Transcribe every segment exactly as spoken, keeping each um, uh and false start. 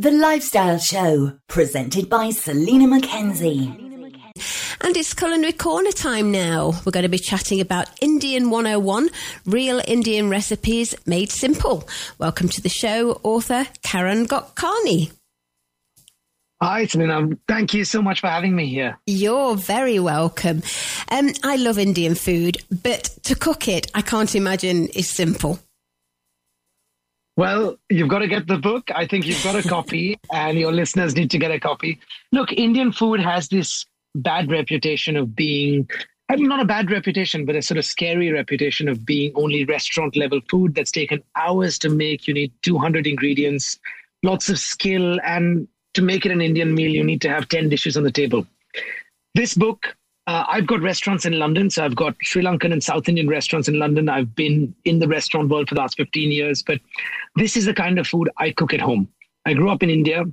The Lifestyle Show, presented by Selena Mackenzie. And it's Culinary Corner time now. We're going to be chatting about Indian one oh one, real Indian recipes made simple. Welcome to the show, author Karan Gokani. Hi, Selena. Thank you so much for having me here. You're very welcome. Um, I love Indian food, but to cook it, I can't imagine is simple. Well, you've got to get the book. I think you've got a copy and your listeners need to get a copy. Look, Indian food has this bad reputation of being, I mean, not a bad reputation, but a sort of scary reputation of being only restaurant level food that's taken hours to make. You need two hundred ingredients, lots of skill, and to make it an Indian meal, you need to have ten dishes on the table. This book, uh, I've got restaurants in London, so I've got Sri Lankan and South Indian restaurants in London. I've been in the restaurant world for the last fifteen years, but this is the kind of food I cook at home. I grew up in India.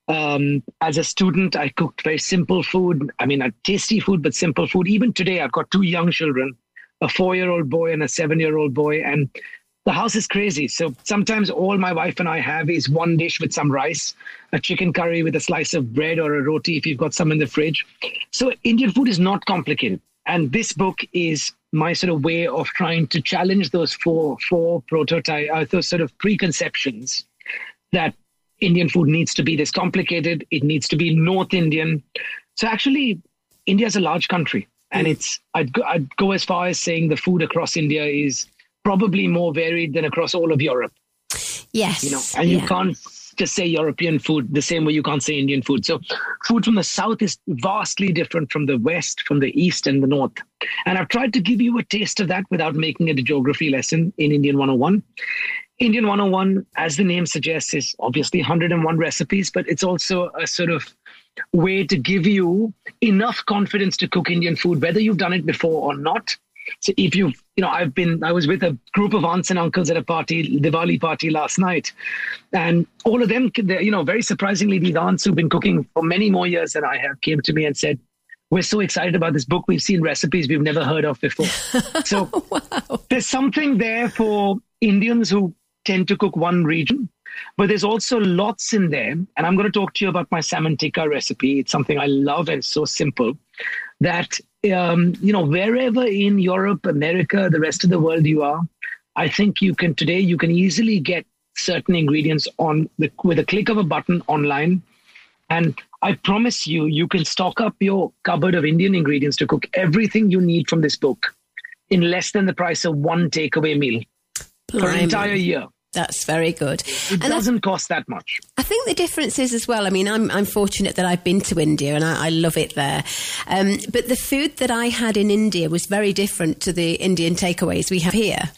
Um, as a student, I cooked very simple food. I mean, a tasty food, but simple food. Even today, I've got two young children, a four-year-old boy and a seven-year-old boy, and the house is crazy. So sometimes all my wife and I have is one dish with some rice, a chicken curry with a slice of bread or a roti if you've got some in the fridge. So Indian food is not complicated. And this book is my sort of way of trying to challenge those four, four prototype, uh, those sort of preconceptions that Indian food needs to be this complicated. It needs to be North Indian. So actually, India is a large country. And it's I'd go, I'd go as far as saying the food across India is probably more varied than across all of Europe. Yes. You know, and yeah. you can't just say European food the same way you can't say Indian food. So food from the South is vastly different from the West, from the East and the North. And I've tried to give you a taste of that without making it a geography lesson in Indian one oh one. Indian one oh one, as the name suggests, is obviously one hundred and one recipes, but it's also a sort of way to give you enough confidence to cook Indian food, whether you've done it before or not. So if you've, you know, I've been, I was with a group of aunts and uncles at a party, Diwali party last night. And all of them, you know, very surprisingly, these aunts who've been cooking for many more years than I have came to me and said, we're so excited about this book. We've seen recipes we've never heard of before. So wow. There's something there for Indians who tend to cook one region, but there's also lots in there. And I'm going to talk to you about my salmon tikka recipe. It's something I love and so simple that Um, you know, wherever in Europe, America, the rest of the world you are, I think you can today, you can easily get certain ingredients on the, with a click of a button online. And I promise you, you can stock up your cupboard of Indian ingredients to cook everything you need from this book in less than the price of one takeaway meal Blimey. For an entire year. That's very good. It and doesn't I, cost that much. I think the difference is as well, I mean, I'm I'm fortunate that I've been to India and I, I love it there. Um, but the food that I had in India was very different to the Indian takeaways we have here.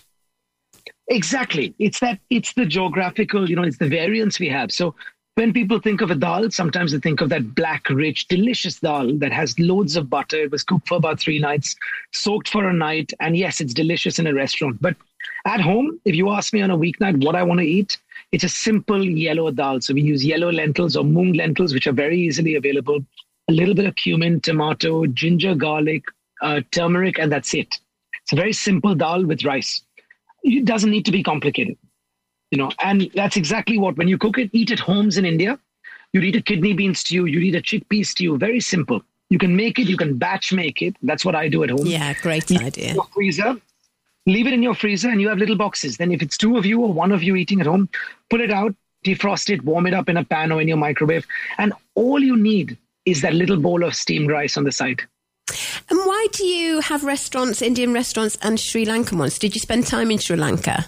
Exactly. It's that, it's the geographical, you know, it's the variance we have. So when people think of a dal, sometimes they think of that black, rich, delicious dal that has loads of butter. It was cooked for about three nights, soaked for a night. And yes, it's delicious in a restaurant. But at home, if you ask me on a weeknight what I want to eat, it's a simple yellow dal. So we use yellow lentils or moong lentils, which are very easily available. A little bit of cumin, tomato, ginger, garlic, uh, turmeric, and that's it. It's a very simple dal with rice. It doesn't need to be complicated. You know, and that's exactly what, when you cook it, eat at homes in India, you'd eat a kidney bean stew, you'd eat a chickpea stew, very simple. You can make it, you can batch make it. That's what I do at home. Yeah, great you idea. Your freezer, leave it in your freezer and you have little boxes. Then if it's two of you or one of you eating at home, pull it out, defrost it, warm it up in a pan or in your microwave. And all you need is that little bowl of steamed rice on the side. And why do you have restaurants, Indian restaurants and Sri Lankan ones? Did you spend time in Sri Lanka?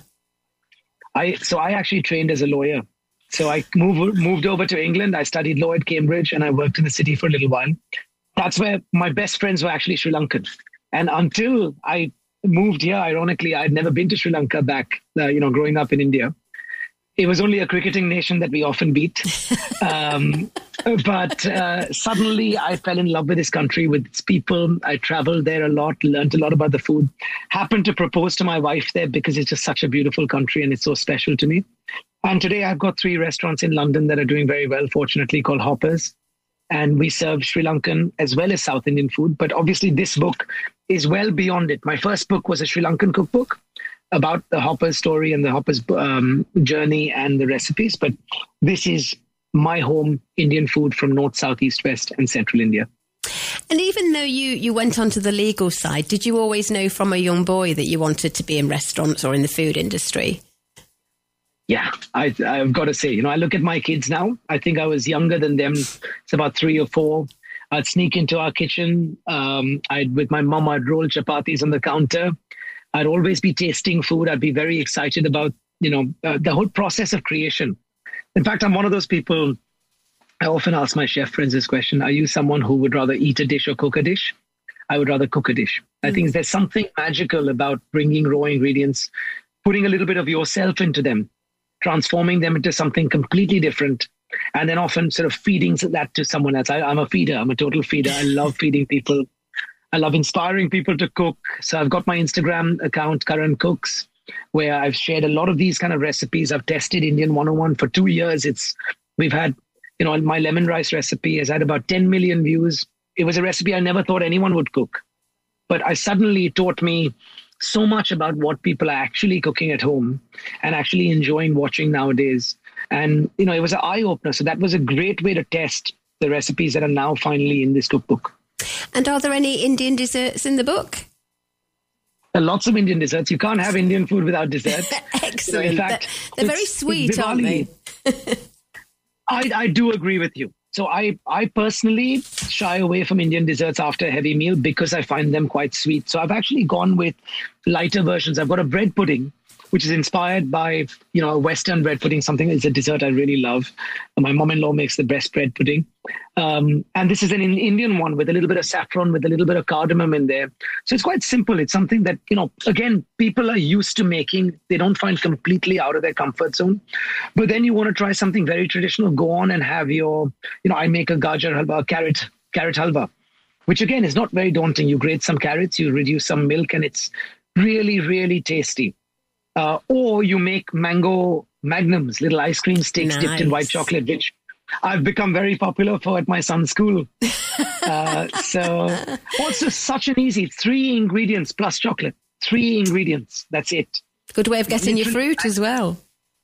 I so I actually trained as a lawyer. So I moved moved over to England. I studied law at Cambridge and I worked in the city for a little while. That's where my best friends were actually Sri Lankan. And until I moved here, ironically, I'd never been to Sri Lanka back, uh, you know, growing up in India. It was only a cricketing nation that we often beat. Um, but uh, suddenly I fell in love with this country, with its people. I traveled there a lot, learned a lot about the food. Happened to propose to my wife there because it's just such a beautiful country and it's so special to me. And today I've got three restaurants in London that are doing very well, fortunately, called Hoppers. And we serve Sri Lankan as well as South Indian food. But obviously this book is well beyond it. My first book was a Sri Lankan cookbook about the Hoppers story and the Hoppers um, journey and the recipes. But this is my home Indian food from north, south, east, west, and central India. And even though you, you went onto the legal side, did you always know from a young boy that you wanted to be in restaurants or in the food industry? Yeah, I, I've got to say, you know, I look at my kids now. I think I was younger than them. It's about three or four. I'd sneak into our kitchen. Um, I'd, with my mom, I'd roll chapatis on the counter. I'd always be tasting food. I'd be very excited about, you know, uh, the whole process of creation. In fact, I'm one of those people. I often ask my chef friends this question: are you someone who would rather eat a dish or cook a dish? I would rather cook a dish. Mm. I think there's something magical about bringing raw ingredients, putting a little bit of yourself into them, transforming them into something completely different, and then often sort of feeding that to someone else. I, I'm a feeder. I'm a total feeder. I love feeding people. I love inspiring people to cook. So I've got my Instagram account, Karan Cooks, where I've shared a lot of these kind of recipes. I've tested Indian one oh one for two years. It's we've had, you know, my lemon rice recipe has had about ten million views. It was a recipe I never thought anyone would cook. But I suddenly taught me so much about what people are actually cooking at home and actually enjoying watching nowadays. And, you know, it was an eye-opener. So that was a great way to test the recipes that are now finally in this cookbook. And are there any Indian desserts in the book? There are lots of Indian desserts. You can't have Indian food without dessert. Excellent. So in fact, they're, they're very sweet, aren't they? I, I do agree with you. So I, I personally shy away from Indian desserts after a heavy meal because I find them quite sweet. So I've actually gone with lighter versions. I've got a bread pudding, which is inspired by, you know, a Western bread pudding, something that's a dessert I really love. My mom-in-law makes the best bread pudding. Um, and this is an Indian one with a little bit of saffron, with a little bit of cardamom in there. So it's quite simple. It's something that, you know, again, people are used to making. They don't find completely out of their comfort zone. But then you want to try something very traditional, go on and have your, you know, I make a gajar halwa, carrot, carrot halwa, which again is not very daunting. You grate some carrots, you reduce some milk, and it's really, really tasty. Uh, or you make mango magnums, little ice cream sticks nice. Dipped in white chocolate, which I've become very popular for at my son's school. uh, so also such an easy three ingredients plus chocolate, three ingredients. That's it. Good way of getting your fruit as well.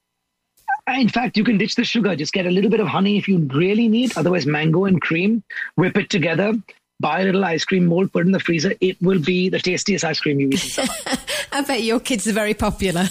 In fact, you can ditch the sugar. Just get a little bit of honey if you really need. Otherwise, mango and cream, whip it together. Buy a little ice cream mold, put it in the freezer. It will be the tastiest ice cream you eat in summer. I bet your kids are very popular.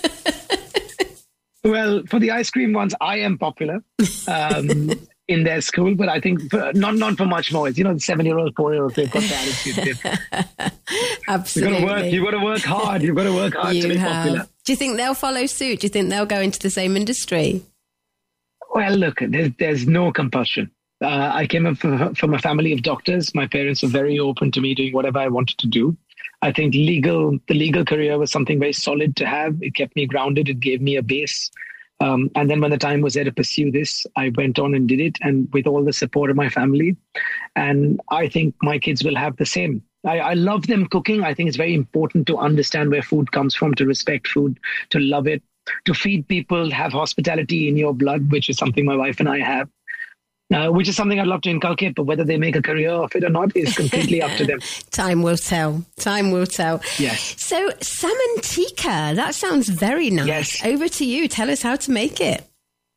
Well, for the ice cream ones, I am popular um, in their school, but I think for, not not for much more. It's, you know, the seven-year-olds, four-year-olds, they've got the attitude. Absolutely. You've got to work, you've got to work hard. You've got to work hard you to be have. popular. Do you think they'll follow suit? Do you think they'll go into the same industry? Well, look, there's, there's no compulsion. Uh, I came up from, from a family of doctors. My parents were very open to me doing whatever I wanted to do. I think legal, the legal career was something very solid to have. It kept me grounded. It gave me a base. Um, and then when the time was there to pursue this, I went on and did it, and with all the support of my family. And I think my kids will have the same. I, I love them cooking. I think it's very important to understand where food comes from, to respect food, to love it, to feed people, have hospitality in your blood, which is something my wife and I have. Uh, which is something I'd love to inculcate, but whether they make a career of it or not is completely up to them. Time will tell. Time will tell. Yes. So salmon tikka, that sounds very nice. Yes. Over to you. Tell us how to make it.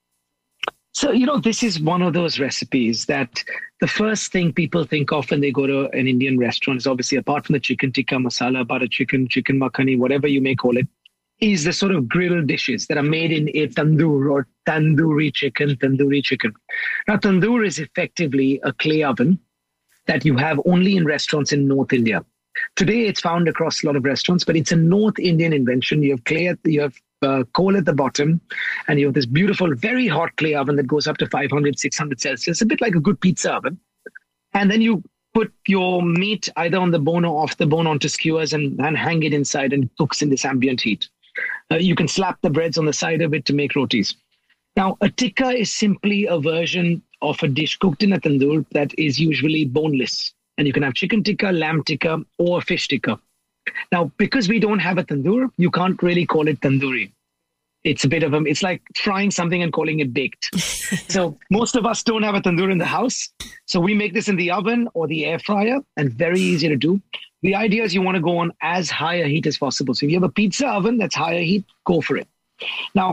So, you know, this is one of those recipes that the first thing people think of when they go to an Indian restaurant is obviously, apart from the chicken tikka masala, butter chicken, chicken makhani, whatever you may call it, is the sort of grilled dishes that are made in a tandoor or tandoori chicken, tandoori chicken. Now, tandoor is effectively a clay oven that you have only in restaurants in North India. Today, it's found across a lot of restaurants, but it's a North Indian invention. You have clay, at, you have uh, coal at the bottom, and you have this beautiful, very hot clay oven that goes up to five hundred, six hundred Celsius, a bit like a good pizza oven. And then you put your meat either on the bone or off the bone onto skewers and, and hang it inside, and it cooks in this ambient heat. Uh, you can slap the breads on the side of it to make rotis. Now, a tikka is simply a version of a dish cooked in a tandoor that is usually boneless. And you can have chicken tikka, lamb tikka, or fish tikka. Now, because we don't have a tandoor, you can't really call it tandoori. It's a bit of a, it's like frying something and calling it baked. So most of us don't have a tandoor in the house. So we make this in the oven or the air fryer, and very easy to do. The idea is you want to go on as high a heat as possible. So if you have a pizza oven that's higher heat, go for it. Now,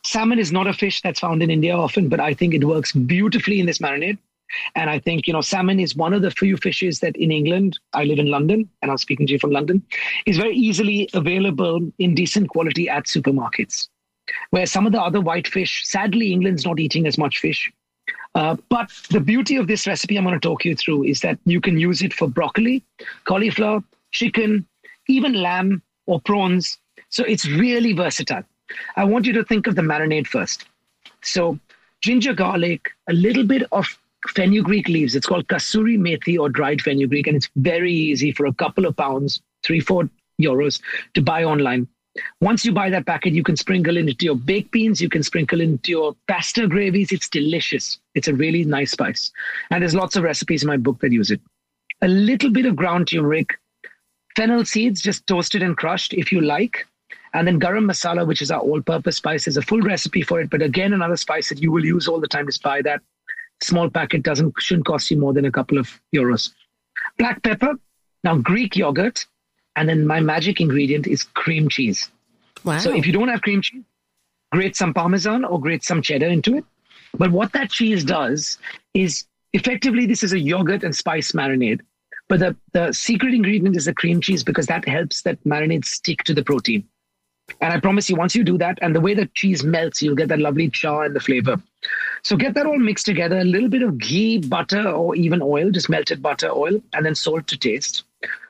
Salmon is not a fish that's found in India often, but I think it works beautifully in this marinade. And I think, you know, salmon is one of the few fishes that in England, I live in London, and I'm speaking to you from London, is very easily available in decent quality at supermarkets. Where some of the other white fish, sadly, England's not eating as much fish. Uh, but the beauty of this recipe I'm going to talk you through is that you can use it for broccoli, cauliflower, chicken, even lamb or prawns. So it's really versatile. I want you to think of the marinade first. So ginger, garlic, a little bit of fenugreek leaves. It's called kasuri methi or dried fenugreek, and it's very easy for a couple of pounds, three, four euros to buy online. Once you buy that packet, you can sprinkle it into your baked beans. You can sprinkle it into your pasta gravies. It's delicious. It's a really nice spice. And there's lots of recipes in my book that use it. A little bit of ground turmeric, fennel seeds, just toasted and crushed if you like. And then garam masala, which is our all-purpose spice. There's a full recipe for it. But again, another spice that you will use all the time is buy that. Small packet doesn't shouldn't cost you more than a couple of euros. Black pepper, now Greek yogurt, and then my magic ingredient is cream cheese. Wow. So if you don't have cream cheese, grate some Parmesan or grate some cheddar into it. But what that cheese does is effectively this is a yogurt and spice marinade. But the, the secret ingredient is the cream cheese because that helps that marinade stick to the protein. And I promise you, once you do that, and the way the cheese melts, you'll get that lovely char and the flavor. So get that all mixed together, a little bit of ghee, butter, or even oil, just melted butter, oil, and then salt to taste.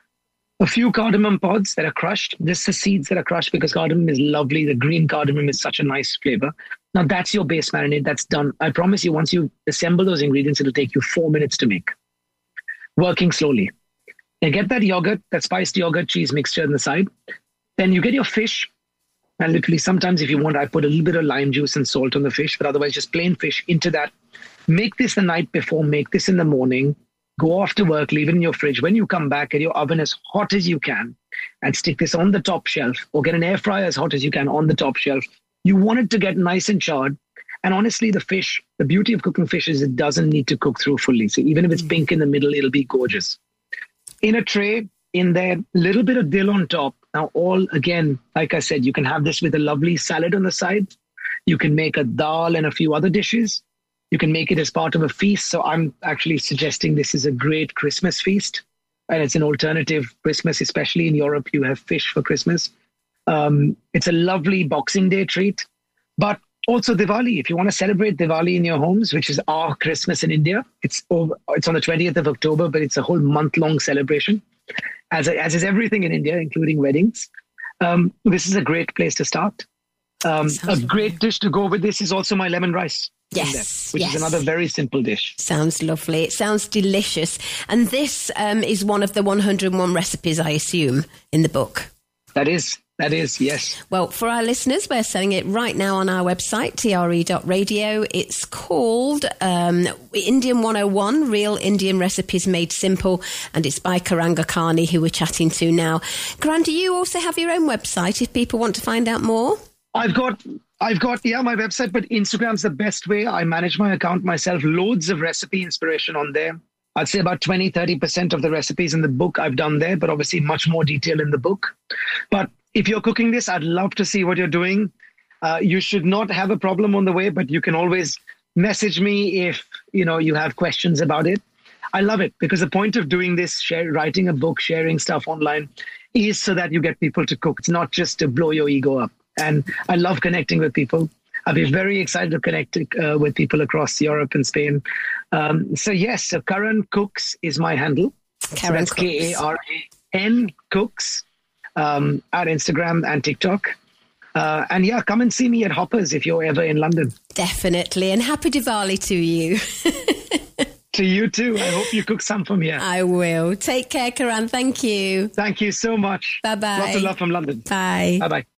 A few cardamom pods that are crushed. This is the seeds that are crushed because cardamom is lovely. The green cardamom is such a nice flavor. Now that's your base marinade. That's done. I promise you, once you assemble those ingredients, it'll take you four minutes to make. Working slowly. Now get that yogurt, that spiced yogurt cheese mixture on the side. Then you get your fish. And literally sometimes if you want, I put a little bit of lime juice and salt on the fish, but otherwise just plain fish into that. Make this the night before, make this in the morning, go off to work, leave it in your fridge. When you come back, get your oven as hot as you can and stick this on the top shelf or get an air fryer as hot as you can on the top shelf. You want it to get nice and charred. And honestly, the fish, the beauty of cooking fish is it doesn't need to cook through fully. So even if it's pink in the middle, it'll be gorgeous. In a tray, in there, little bit of dill on top. Now, all, again, like I said, you can have this with a lovely salad on the side. You can make a dal and a few other dishes. You can make it as part of a feast. So I'm actually suggesting this is a great Christmas feast. And it's an alternative Christmas, especially in Europe. You have fish for Christmas. Um, it's a lovely Boxing Day treat. But also Diwali, if you want to celebrate Diwali in your homes, which is our Christmas in India, it's over, it's on the twentieth of October, but it's a whole month-long celebration. As, as is everything in India, including weddings. Um, this is a great place to start. Um, a great dish to go with this is also my lemon rice. Yes, which yes. is another very simple dish. Sounds lovely. It sounds delicious. And this um, is one of the one hundred and one recipes, I assume, in the book. That is. That is, yes. Well, for our listeners, we're selling it right now on our website, T R E dot radio. It's called um, Indian one oh one, Real Indian Recipes Made Simple, and it's by Karan Gokhani, who we're chatting to now. Karan, do you also have your own website if people want to find out more? I've got, I've got, yeah, my website, but Instagram's the best way. I manage my account myself, loads of recipe inspiration on there. I'd say about twenty, thirty percent of the recipes in the book I've done there, but obviously much more detail in the book. But if you're cooking this, I'd love to see what you're doing. Uh, you should not have a problem on the way, but you can always message me if, you know, you have questions about it. I love it because the point of doing this, share, writing a book, sharing stuff online is so that you get people to cook. It's not just to blow your ego up. And I love connecting with people. I'll be very excited to connect uh, with people across Europe and Spain. Um, so yes, so Karan Cooks is my handle. Karan so K A R A N Cooks. Um, at Instagram and TikTok. Uh, and yeah, come and see me at Hoppers if you're ever in London. Definitely. And happy Diwali to you. To you too. I hope you cook some from here. I will. Take care, Karan. Thank you. Thank you so much. Bye-bye. Lots of love from London. Bye. Bye-bye.